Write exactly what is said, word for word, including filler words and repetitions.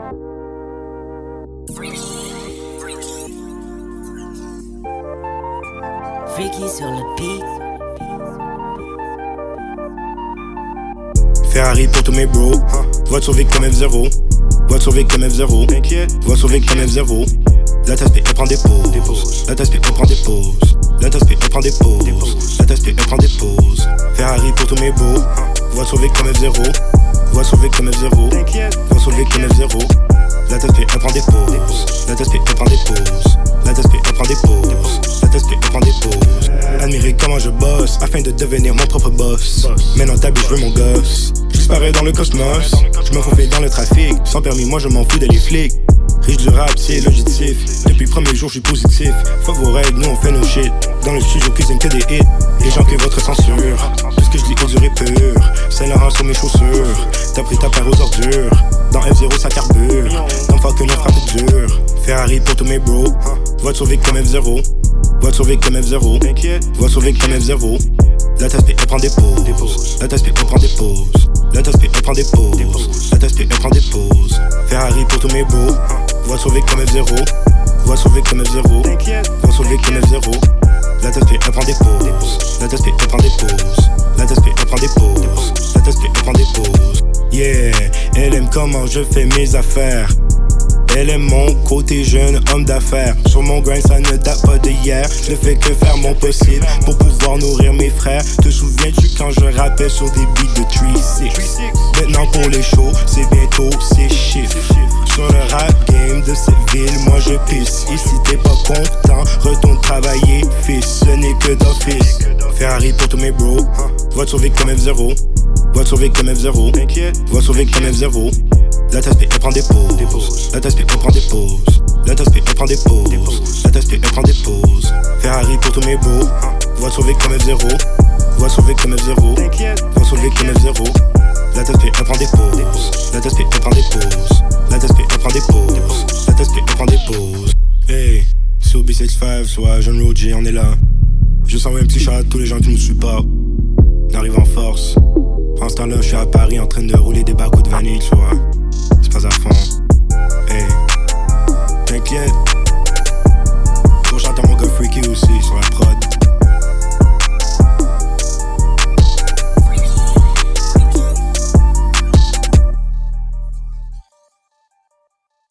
Freaky sur le beat. Ferrari pour tous mes bros, voiture sauver comme F zéro. Voiture sauver comme F zéro. Voiture sauver comme F zéro. La tasse P, elle prend des pauses. La tasse P, elle prend des pauses. La tasse P, elle prend des pauses. La tasse P, elle prend des pauses. Ferrari pour tous mes bros, voiture sauver comme F zéro. Voiture sauver comme F zéro. Voiture sauver comme F zéro. La tasse P, elle prend des pauses. La tasse P, elle prend des pauses. La tasse P, elle prend des pauses. La tasse P, elle prend des pauses. Admirer comment je bosse afin de devenir mon propre boss. Maintenant ta je veux mon gosse. J'parais dans le cosmos, je me faufile dans le trafic. Sans permis, moi je m'en fous des flics. Riche du rap, c'est logitif. Depuis le premier jour, je suis positif. Fuck vos règles, nous on fait nos shit. Dans le studio, cuisine que des hits. Les gens que votre censure. Tout ce que je dis est dur et pur. Saint-Laurent sur mes chaussures. T'as pris ta paire aux ordures. Dans F zéro, ça carbure. Dans fuck une frappe dur. Ferrari pour tous mes bros. Voiture sauver comme F zéro. Voiture sauver comme F zéro. Voiture sauver comme F zéro. La tasse P, elle prend des pauses. La tasse P, elle prend des pauses. La tasse P, elle prend des pauses. La tasse P, elle prend des pauses. Ferrari pour tous mes bros. Voiture sauver comme F zéro. Voiture sauver comme F zéro. Voiture sauver comme F zéro. La tasse P, elle prend des pauses. La tasse P, elle prend des pauses. La tasse P, elle prend des pauses. La tasse P, elle prend des pauses. Yeah, elle aime comment je fais mes affaires. Elle aime mon côté jeune homme d'affaires. Sur mon grind ça ne date pas d'hier. Je ne fais que faire mon possible pour pouvoir nourrir mes frères. Te souviens-tu quand je rappais sur des beats de trois six? Maintenant pour les shows, c'est bientôt c'est chiffres. Sur le rap game de cette ville, moi je pisse. Et si t'es pas content, retourne travailler, fils. Ce n'est que d'office. Ferrari pour tous mes bros. Voiture sauver comme F zéro. Voiture sauver comme F zéro. Voiture sauver comme F zéro. La tasse P, elle prend des pauses. La tasse P, elle prend des pauses. La tasse P, elle prend des pauses. La tasse P, elle prend des pauses. Ferrari pour tous mes bros. Voiture sauver comme F zéro. Voiture sauver comme F zéro. Voiture sauver comme F zéro. La tasse P, elle prend des pauses. La tasse P, elle prend des pauses. La tasse P, elle prend des pauses. La tasse P, elle prend des pauses. Hey, c'est au B six cinq, soit Jeune Roger, on est là. Je sens un petit chat à tous les gens qui nous supportent. On arrive en force. En ce temps-là, je suis à Paris en train de rouler des bacs de vanille, tu vois. C'est pas à fond. Hey, t'inquiète.